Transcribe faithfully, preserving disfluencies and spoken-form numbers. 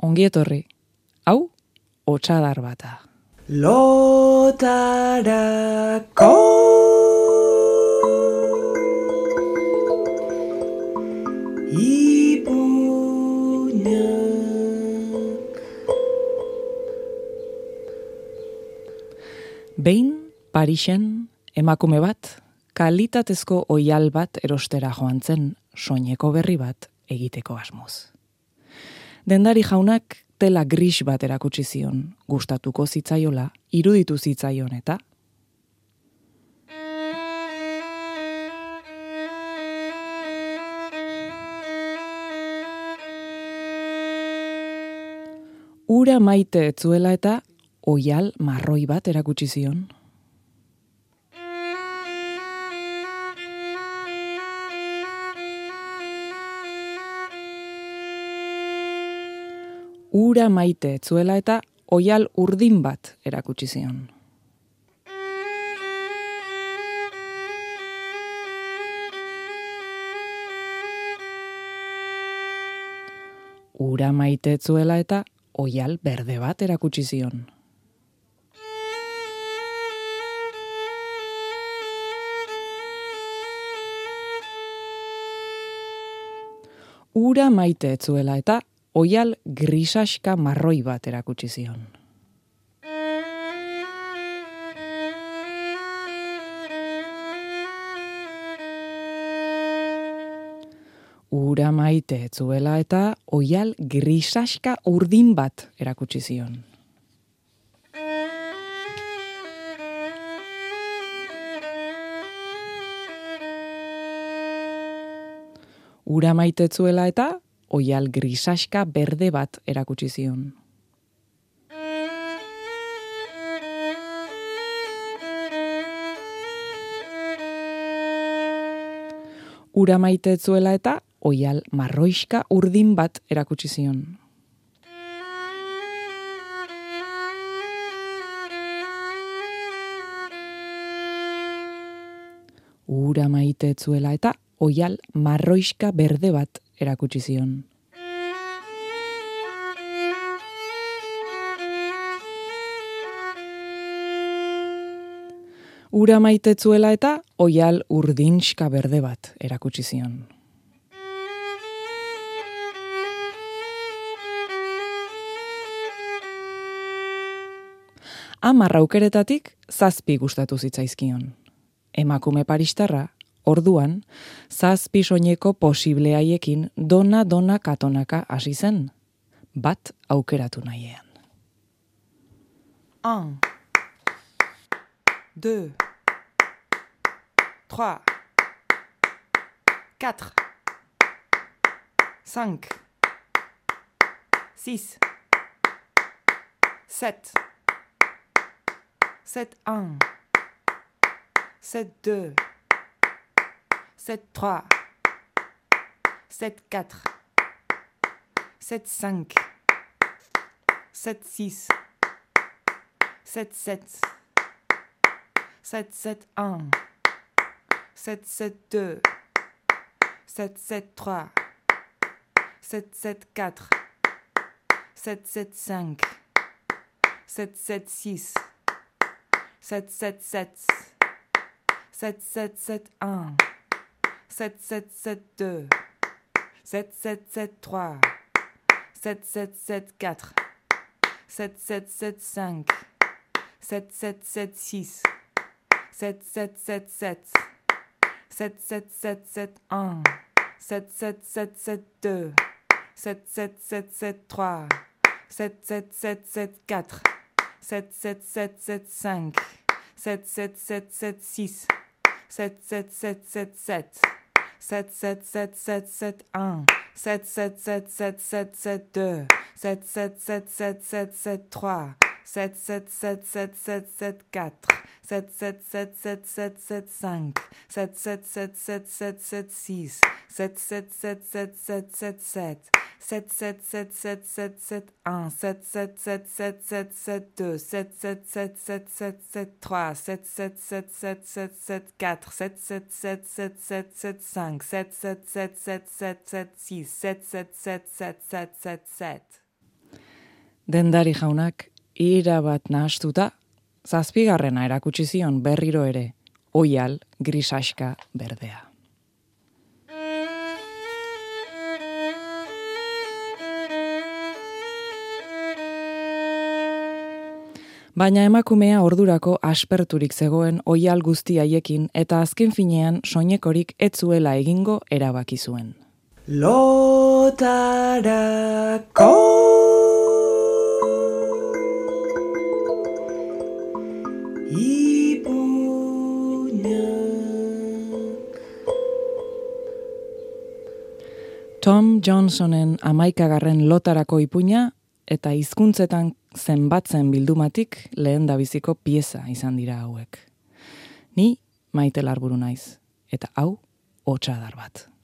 ongi etorri. Hau, hotsadar bata. Lotarako ipuinak. Behin, Parisen, emakume bat, kalitatezko oihal bat erostera joan zen, soineko berri bat egiteko asmoz. Dendari jaunak tela gris bat erakutsi zion, gustatuko zitzaiola, iruditu zitzaion eta ura maite etzuela eta oihal marroi bat erakutsi zion. Ura maite etzuela eta oihal urdin bat erakutsi zion. Ura maite etzuela eta oihal berde bat erakutsi zion. Ura maite etzuela eta oihal grisaska marroi bat erakutsi zion. Ura maite etzuela eta oihal grisaska urdin bat erakutsi zion. Ura maite etzuela eta oihal grisaska berde bat erakutsi zion. Ura maite etzuela eta oihal marroiska urdin bat erakutsi zion. Ura maite etzuela eta oihal marroiska berde bat erakutsi zion. Ura maite etzuela eta oihal urdinska berde bat erakutsi zion. Hamar aukeretatik zazpi gustatu zitzaizkion. Emakume paristarra, orduan, zazpi soineko posible haiekin dona-dona katonaka hasi zen, bat aukeratu nahiean. Un, deux, trois, quatre, cinq, six, sept, sept un, sept deux, sept trois, sept quatre, sept cinq, sept six, sept sept, sept sept un, sept sept deux, sept sept trois, sept sept quatre, sept sept cinq, sept sept six, sept sept sept, sept sept sept un, sept sept sept deux, sept sept sept trois, sept sept sept quatre, sept sept sept cinq, sept sept sept six, sept sept sept sept, sept sept sept sept un, sept sept sept sept deux, sept sept sept sept trois, sept sept sept sept quatre, sept sept sept sept cinq, sept sept sept sept six, sept sept sept sept sept, sept sept sept sept sept un, sept sept sept sept sept sept deux, sept sept sept sept sept sept trois, sept sept sept sept sept sept quatre, sept sept sept sept sept sept cinq, sept sept sept sept sept sept six, sept sept sept sept sept sept sept, sept sept sept sept sept sept un, sept sept sept sept sept sept deux, sept sept sept sept sept sept trois, sept sept sept sept sept sept quatre, sept sept sept sept sept sept cinq, sept sept sept sept sept sept six, sept sept sept sept sept sept sept. Dendari jaunak ira bat nahastuta, zazpigarrena erakutsi zion berriro ere, oial grisaxka berdea. Baina emakumea ordurako asperturik zegoen oial guzti haiekin eta azken finean soinekorik ez zuela egingo erabaki zuen. Lotarako Tom Johnsonen hamaikagarren lotarako ipuina eta hizkuntzetan zenbatzen bildumatik lehendabiziko pieza izan dira hauek. Ni Maite Larburu naiz, eta hau hotsadar bat.